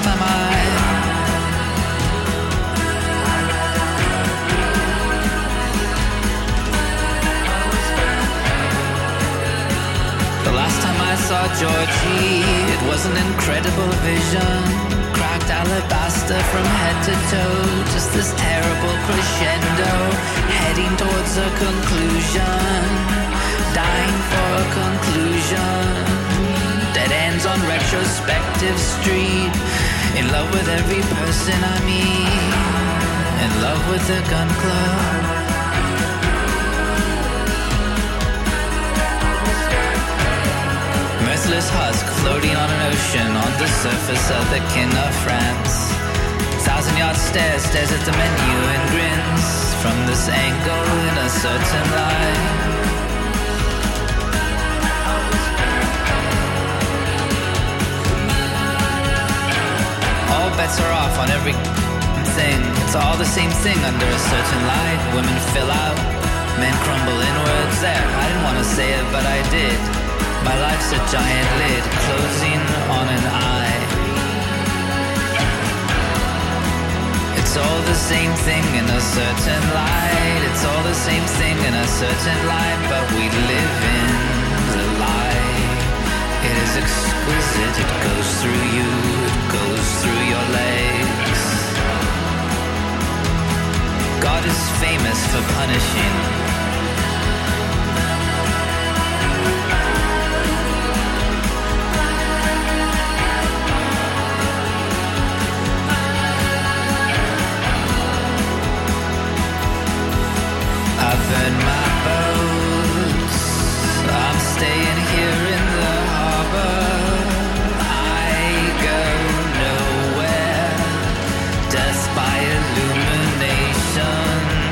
time I saw Georgie, it was an incredible vision. Cracked alabaster from head to toe, just this terrible crescendo, heading towards a conclusion, dying for a conclusion. Dead ends on Retrospective Street, in love with every person I meet, in love with the gun club. Merciless husk floating on an ocean on the surface of the kin of France. 1,000-yard stare stares at the menu and grins from this angle in a certain light. All bets are off on everything. It's all the same thing under a certain light. Women fill out, men crumble inwards. There, I didn't want to say it, but I did. My life's a giant lid closing on an eye. It's all the same thing in a certain light. It's all the same thing in a certain light, but we live in the light. It is exquisite, it goes through you, it goes through your legs. God is famous for punishing. I burn my boats, I'm staying here in the harbor. I go nowhere, death by illumination.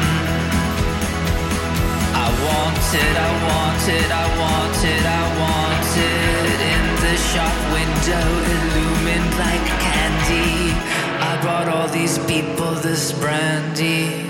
I want it, I want it, I want it, I want it. In the shop window, illumined like candy. I brought all these people this brandy.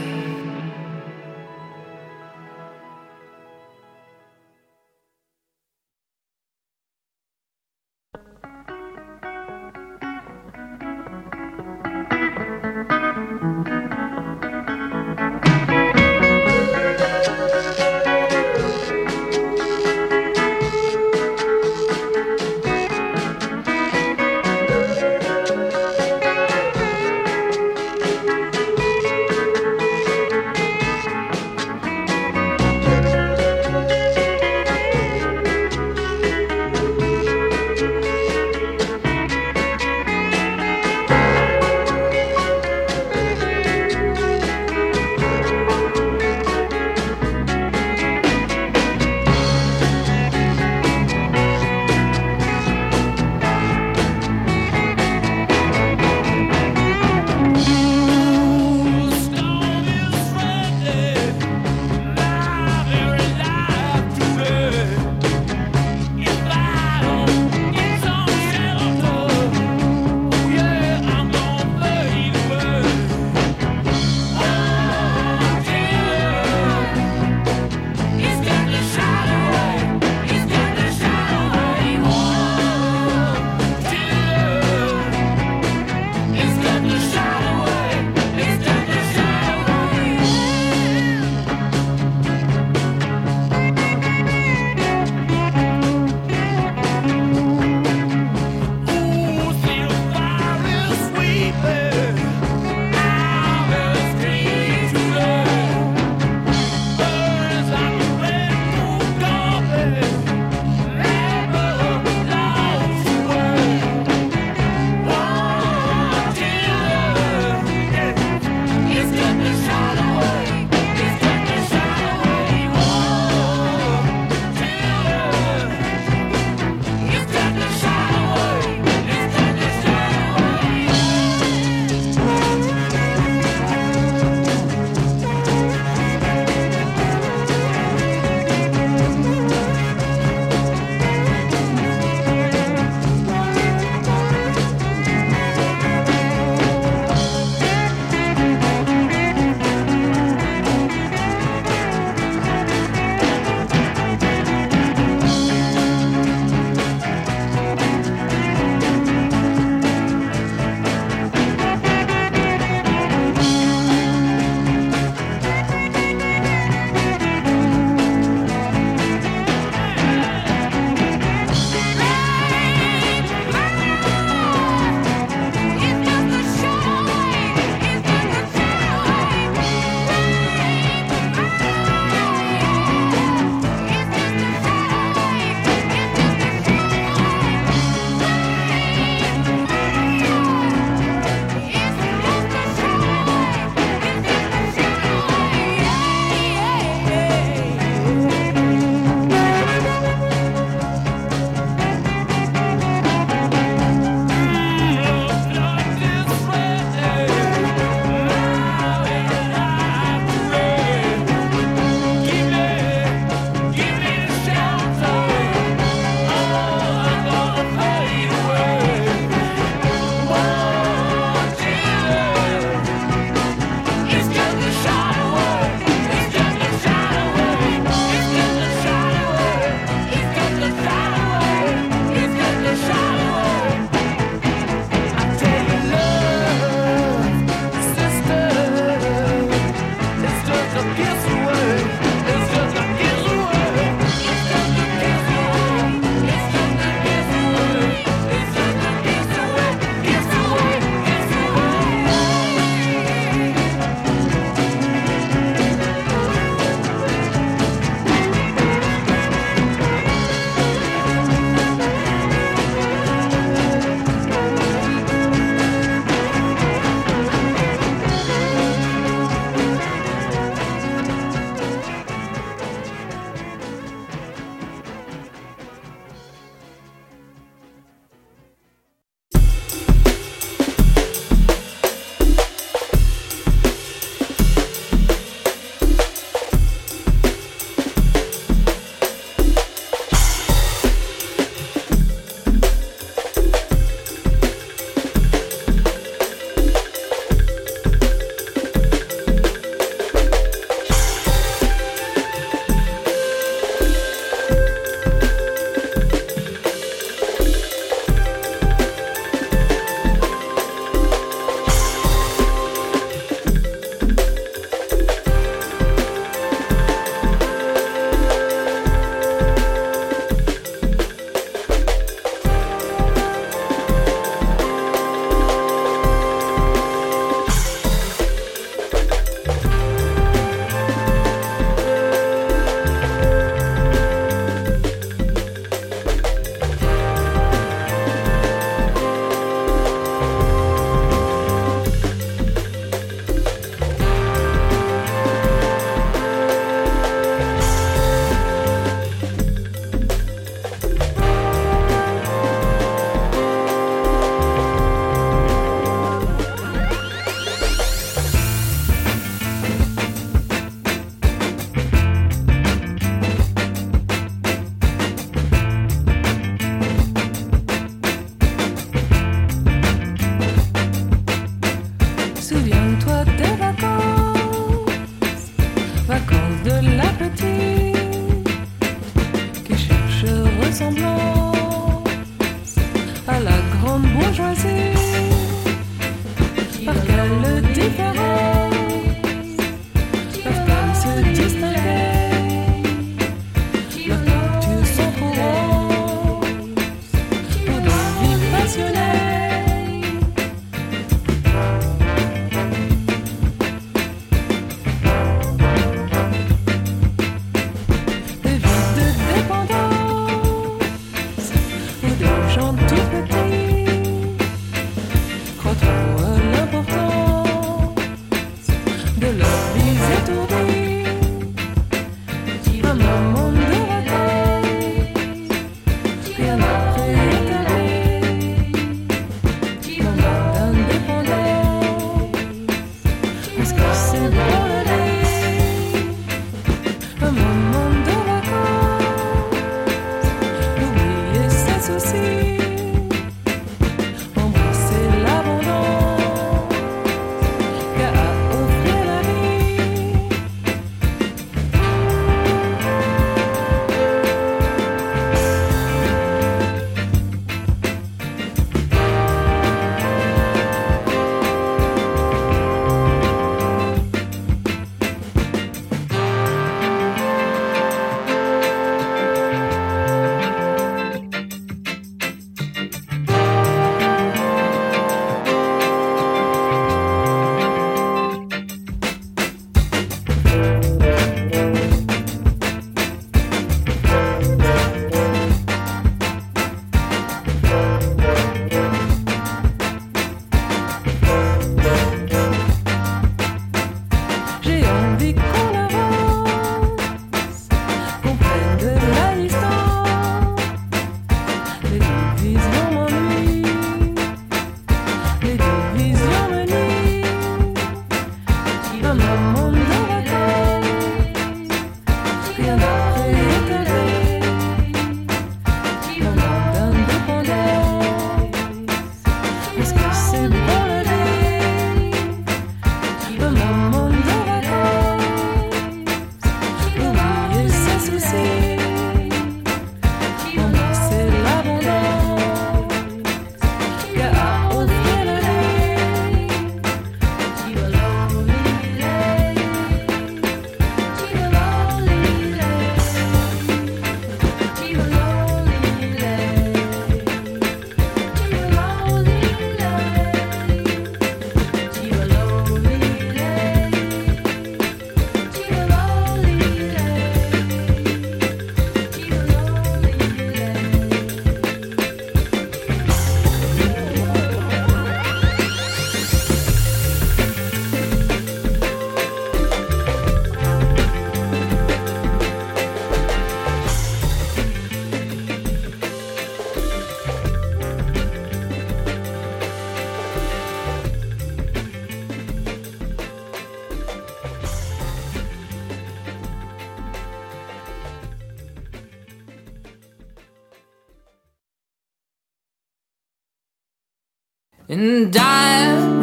And I'm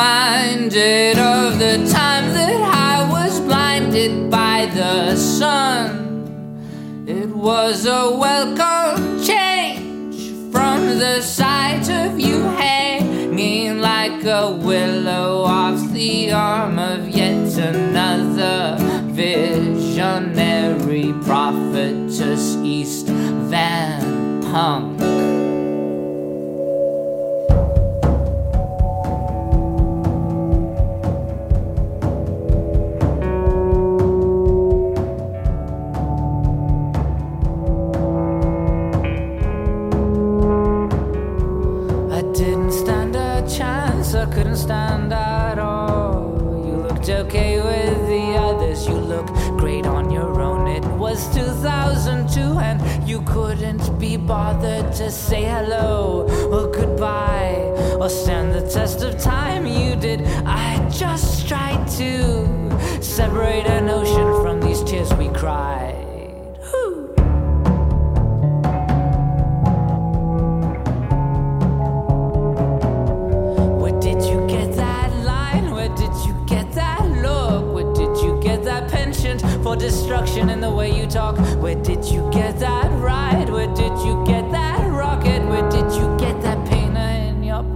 reminded of the time that I was blinded by the sun. It was a welcome change from the sight of you hanging like a willow off the arm of yet another visionary prophetess, East Van Punk. Okay with the others, you look great on your own. It was 2002 and you couldn't be bothered to say hello or goodbye or stand the test of time. You did. I just tried to separate an ocean from these tears we cried. Whew. Where did you get that line? Where did you get that look? Where did you get that penchant for destruction in the way you talk? Where did you get that ride? Where did you get that rocket? Where did you get that painter in your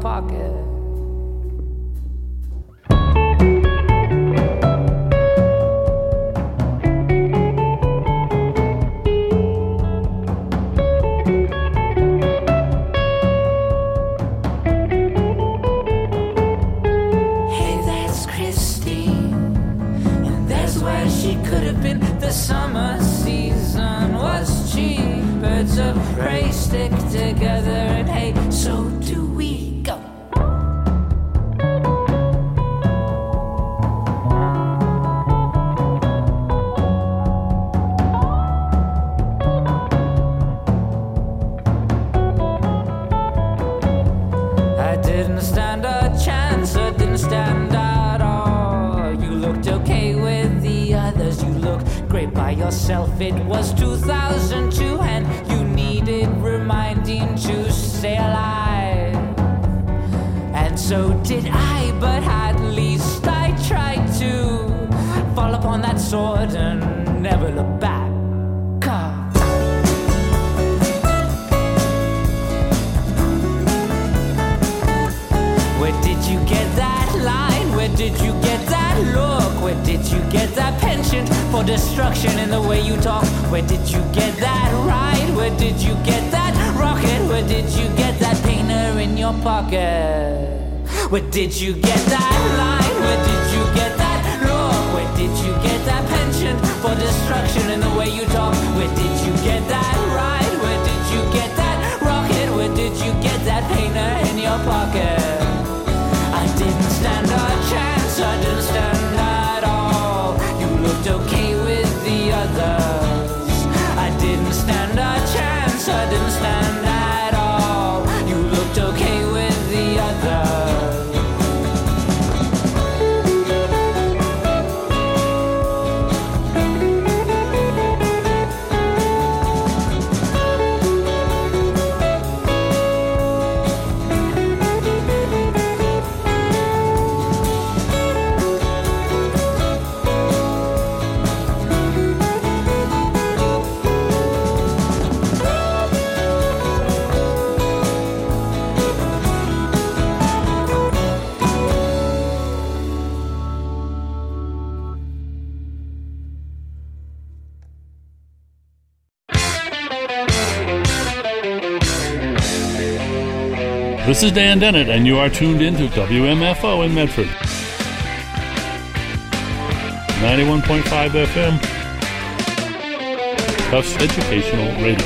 stick together, and hey, so do we. Go. I didn't stand a chance, I didn't stand at all. You looked okay with the others, you looked great by yourself. It was 2002 and you needed reminding to stay alive. And so did I, but at least I tried to fall upon that sword and never look back. Where did you get that line? Where did you get that look? Where did you get that penchant for destruction in the way you talk? Where did you get that ride? Where did you get that rocket? Where did you get that painter in your pocket? Where did you get that line? Where did you get that look? Where did you get that penchant for destruction in the way you talk? Where did you get that ride? Where did you get that rocket? Where did you get that painter in your pocket? I didn't stand a chance, I didn't stand at all. You looked okay with the others. I didn't stand a chance, I didn't stand at all. You looked okay with the others. This is Dan Dennett, and you are tuned in to WMFO in Medford. 91.5 FM. Tufts Educational Radio.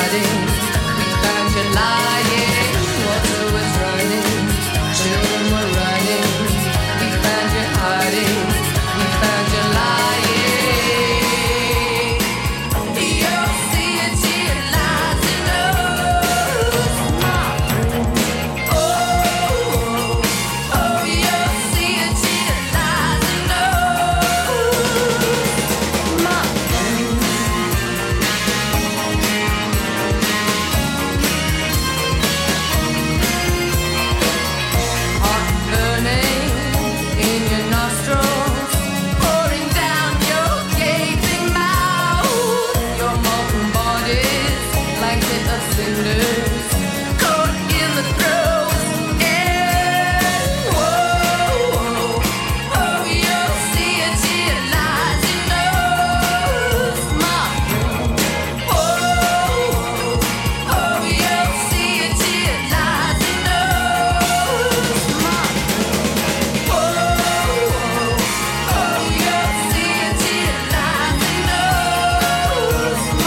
hiding. We found you lying. Water was running. Children were running. We found you hiding. We found you lying. You'll see it, your lies and knows. Oh, oh, you'll see it, your lies and heart burning in your nostrils, pouring down your gaping mouth. Your molten body's blanket of cinders, caught in the throes. Whoa, oh, you'll see it, your lies and knows. Oh, you'll see it, your lies and knows. Oh, you'll see it, your lies and knows. Oh,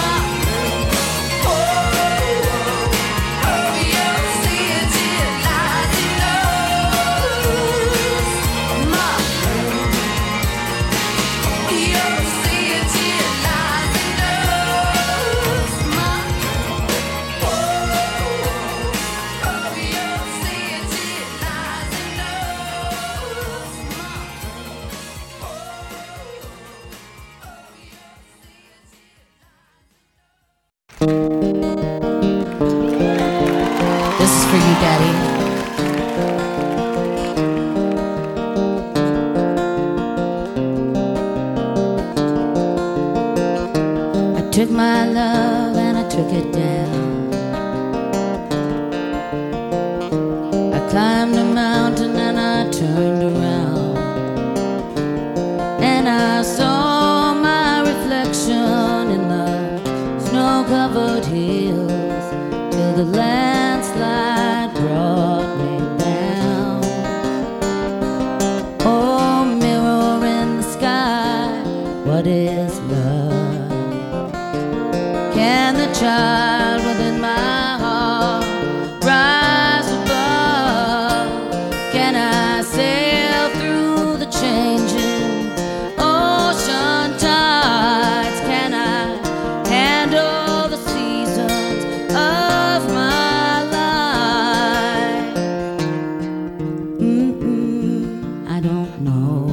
you'll see it, your lies and knows. You'll see it, your lies and knows. You'll see it, your lies and This is for you, Daddy. I took my love and I took it down. I climbed a mountain and I turned around, and I saw my reflection in the snow-covered hills till the landslide brought me down. Oh, mirror in the sky, what is love? Can the child within my heart rise above? Can I sail through the changing ocean tides? Can I handle the seasons of my life? I don't know.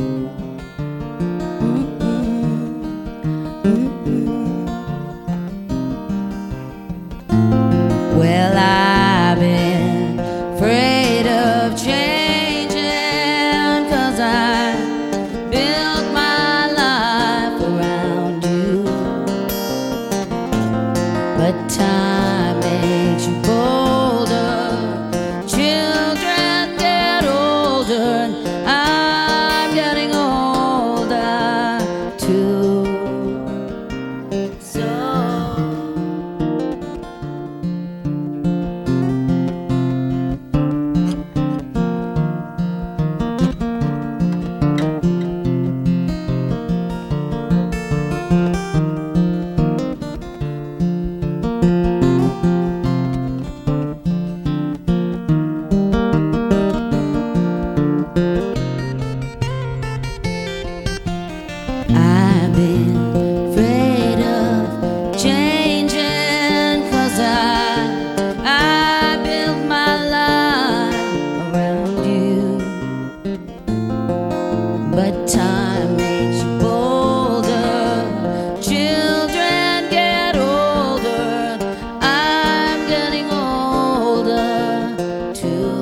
Well, I've been afraid of changing, 'cause I built my life around you. But time makes you bolder, children get older, and I'm getting older too. So I've been afraid of changing, 'cause I built my life around you. But time makes you bolder, children get older, I'm getting older too.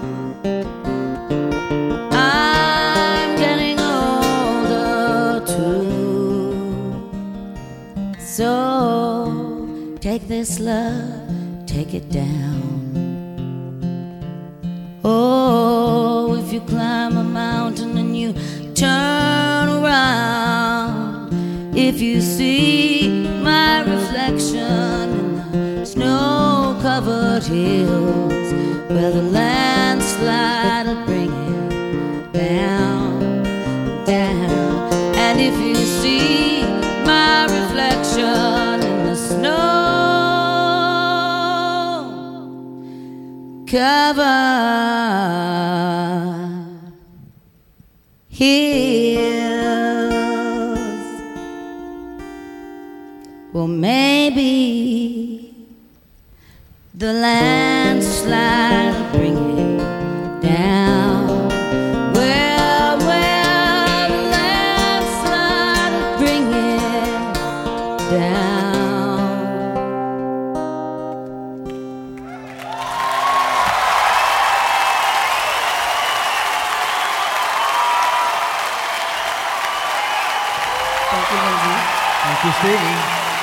I'm getting older too. So take this love, take it down. Oh, if you climb a mountain and you turn around, if you see my reflection in the snow-covered hills, where the landslide will bring it down, down. And if you see my reflection in the snow cover hills. Well, maybe the landslide will bring it down. Well, the landslide will bring it down. Thank you, Lindsay. Thank you, Stevie.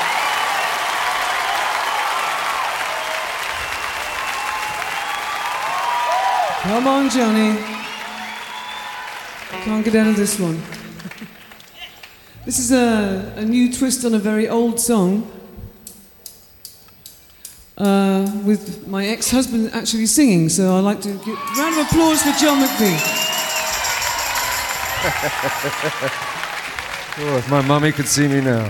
Come on, Johnny. Can't get out of this one. This is a new twist on a very old song with my ex-husband actually singing, so I'd like to give a round of applause for John McVie. Oh, if my mommy could see me now.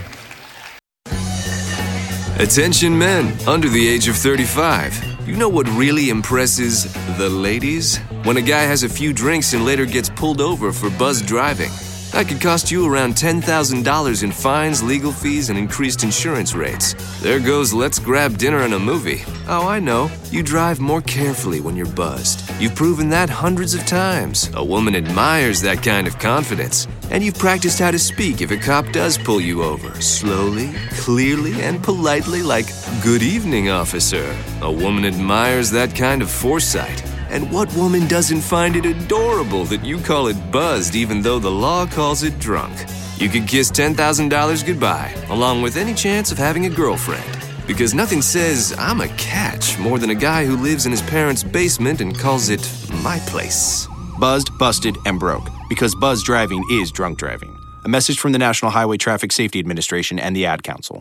Attention men under the age of 35. You know what really impresses the ladies? When a guy has a few drinks and later gets pulled over for buzz driving. That could cost you around $10,000 in fines, legal fees, and increased insurance rates. There goes let's grab dinner and a movie. Oh, I know. You drive more carefully when you're buzzed. You've proven that hundreds of times. A woman admires that kind of confidence. And you've practiced how to speak if a cop does pull you over. Slowly, clearly, and politely like, "Good evening, officer." A woman admires that kind of foresight. And what woman doesn't find it adorable that you call it buzzed even though the law calls it drunk? You could kiss $10,000 goodbye, along with any chance of having a girlfriend. Because nothing says, "I'm a catch," more than a guy who lives in his parents' basement and calls it my place. Buzzed, busted, and broke. Because buzz driving is drunk driving. A message from the National Highway Traffic Safety Administration and the Ad Council.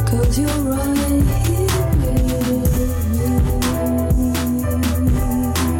You're right here with me.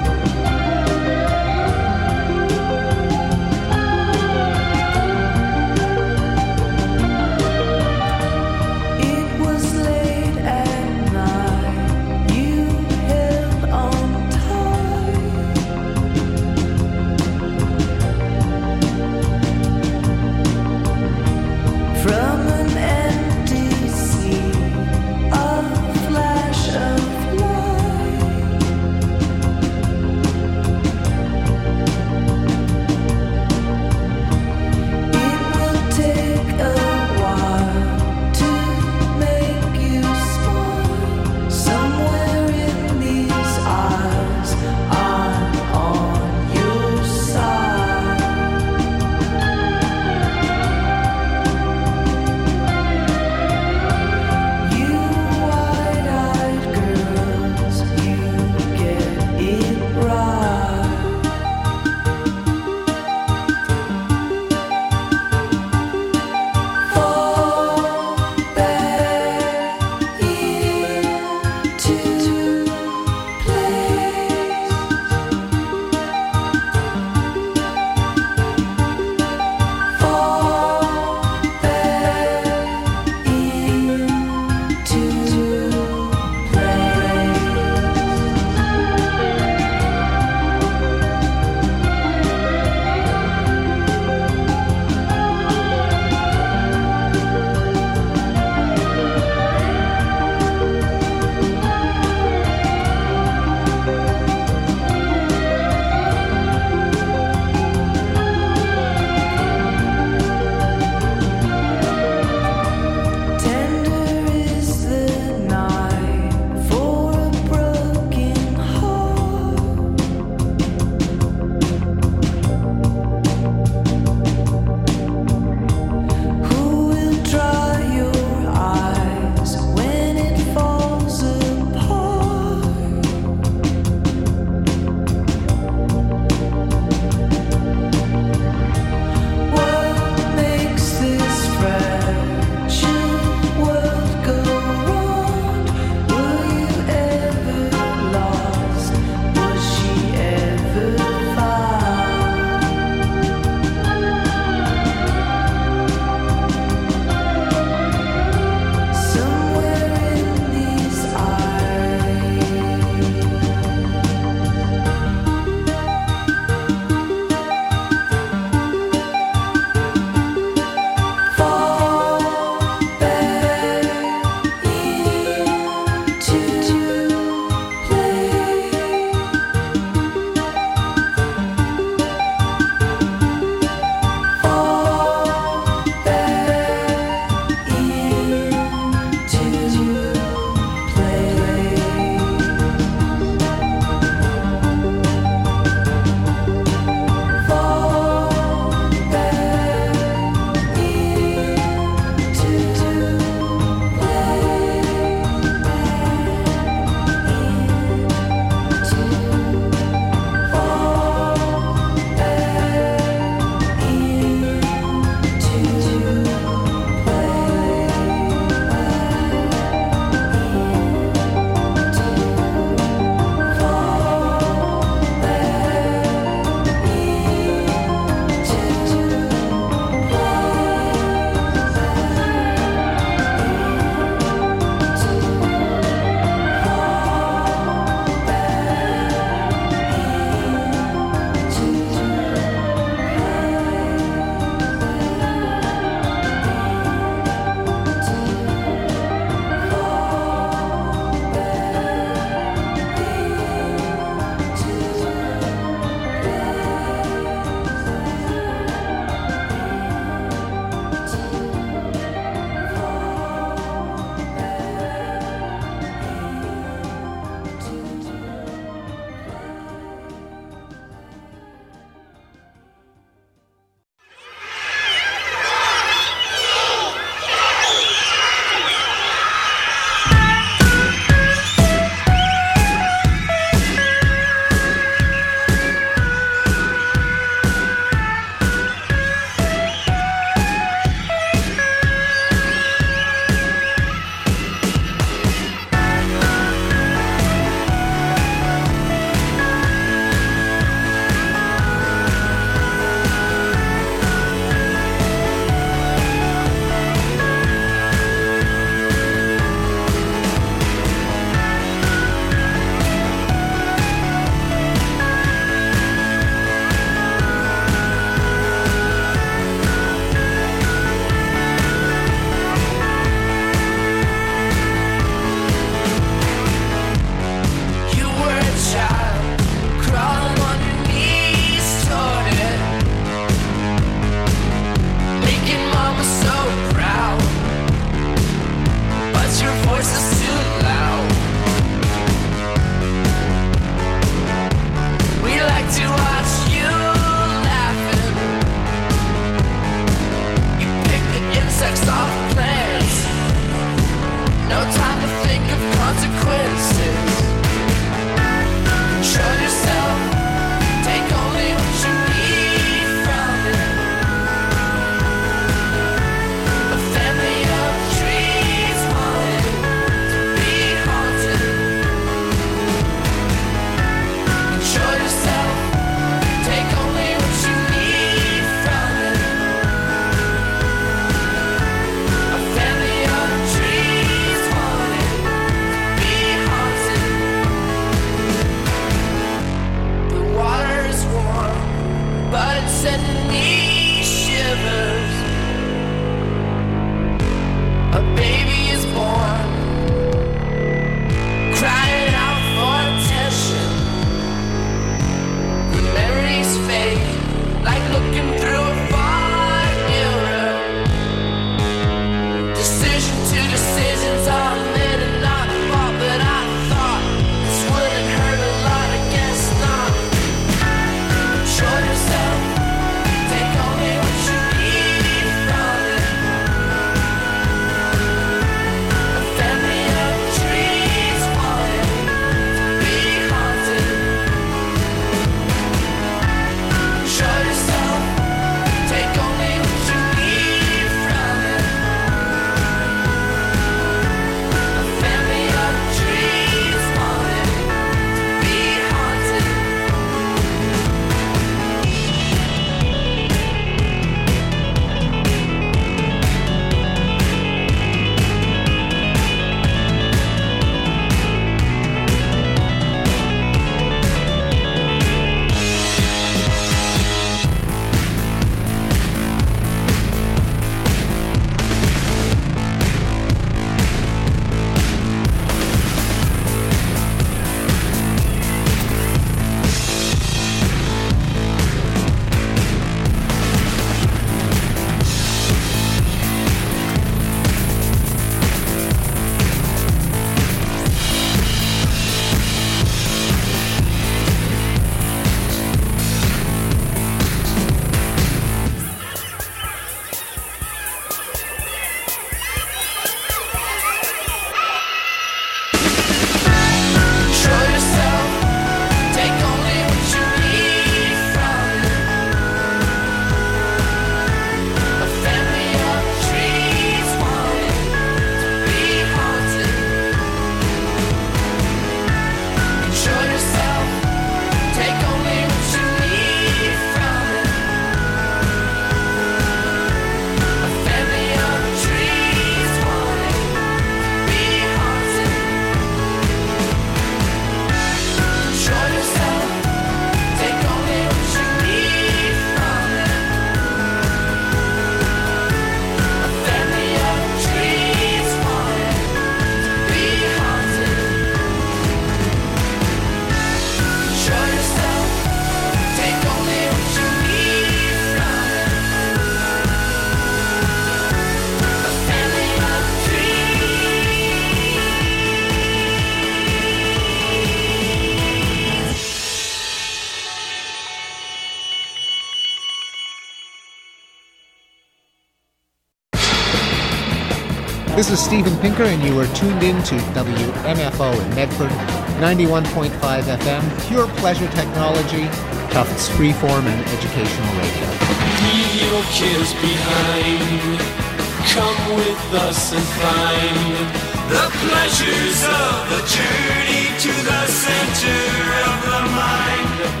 This is Steven Pinker, and you are tuned in to WMFO in Medford, 91.5 FM, pure pleasure technology, Tufts freeform and educational radio. Leave your cares behind. Come with us and find the pleasures of the journey to the center of the mind.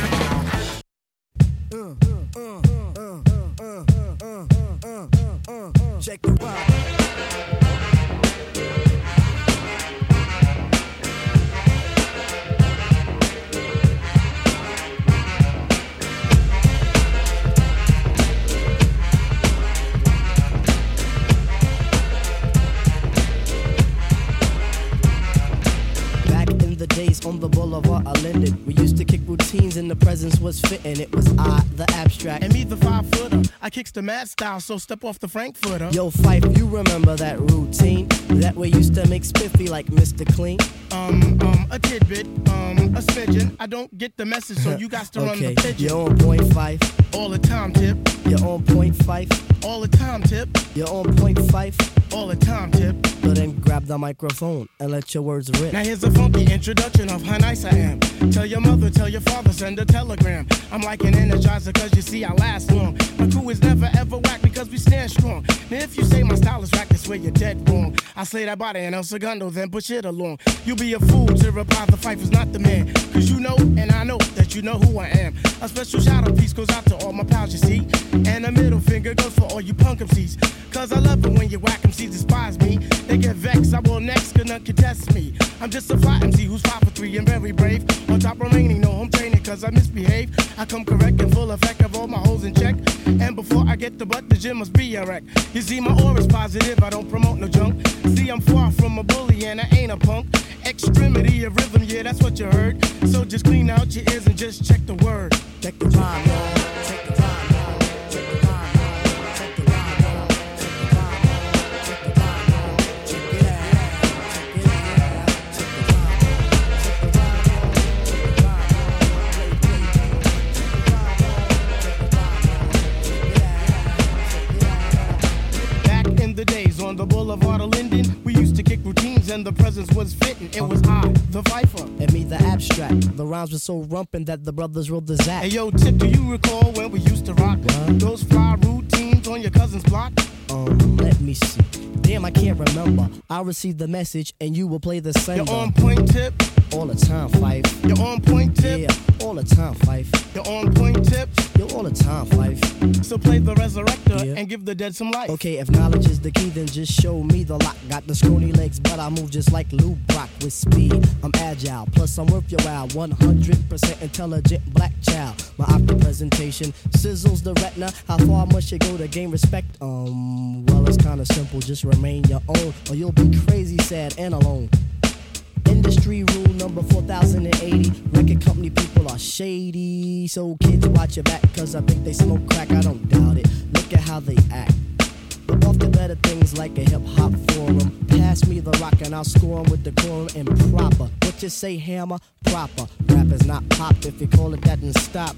Check the vibe. On the boulevard I Linden, we used to kick routines and the presence was fitting. It was I, the abstract, and me, the 5-footer. I kicks the mad style, so step off the Frankfurter. Yo, Fife, you remember that routine? That way used to make spiffy like Mr. Clean. A tidbit, a smidgen. I don't get the message, so you got to run the pigeon. You're on point, Fife. All the time, Tip. You're on point, Fife. All the time, Tip. You're on point, Fife. All the time, Tip. So then grab the microphone and let your words rip. Now here's a funky introduction of how nice I am. Tell your mother, tell your father, send a telegram. I'm like an energizer cause you see I last long. My crew is never ever whack because we stand strong. Now if you say my style is whack, that's where you're dead wrong. I slay that body and El Segundo, then push it along. You'll be a fool to reply the Fife is not the man. Cause you know and I know that you know who I am. A special shout out piece goes out to all my pals you see. And a middle finger goes for all you punk MCs. Cause I love it when you whack MCs despise me. They get vexed, I will next, cause none can test me. I'm just a fly MC who's 5 for 3 and very brave. On top remaining, no home training cause I misbehave. I come correct and full effect of all my hoes in check. And before I get the butt, the gym must be a wreck. You see my aura's positive, I don't promote no junk. See I'm far from a bully and I ain't a punk. Extremity of rhythm, yeah that's what you heard. So just clean out your ears and just check the word. Check the rhyme, y'all. Check the rhyme. On the boulevard of Linden, we used to kick routines and the presence was fitting. It was I, the Viper, and me, the abstract. The rhymes were so rumpin' that the brothers wrote the Zach. Hey yo, Tip, do you recall when we used to rock those fly routines on your cousin's block? Let me see. Damn, I can't remember. I'll receive the message and you will play the sender. You're on point, Tip. All the time, Fife. You're on point, Tip. Yeah, all the time, Fife. You're on point, Tip. You're all the time, Fife. So play the resurrector and give the dead some life. Okay, if knowledge is the key, then just show me the lock. Got the scrawny legs, but I move just like Lou Brock with speed. I'm agile, plus I'm worth your while. 100% intelligent black child. My opera presentation sizzles the retina. How far must you go to gain respect? Well, it's kinda simple. Just remain your own, or you'll be crazy, sad, and alone. Industry rule number 4080. Record company people are shady. So kids, watch your back, cause I think they smoke crack. I don't doubt it. Look at how they act. But off to better things like a hip-hop forum. Pass me the rock and I'll score 'em with the quorum and proper. What you say, hammer? Proper. Rap is not pop. If you call it that, then stop.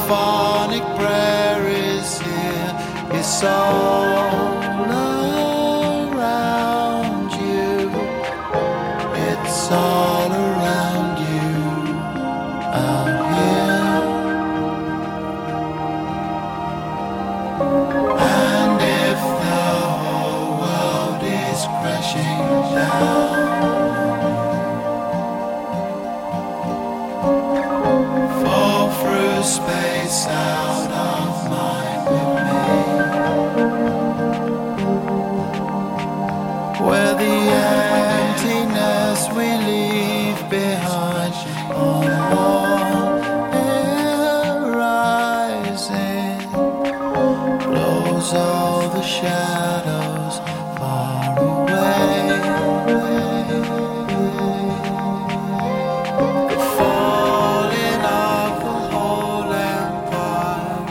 symphonic prayer is here. It's all around you. It's all around you out here. And if the whole world is crashing down, fall through space out of mind with me, where the emptiness we leave behind on one horizon blows all the shadows far away. The falling of the whole empire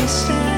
stand.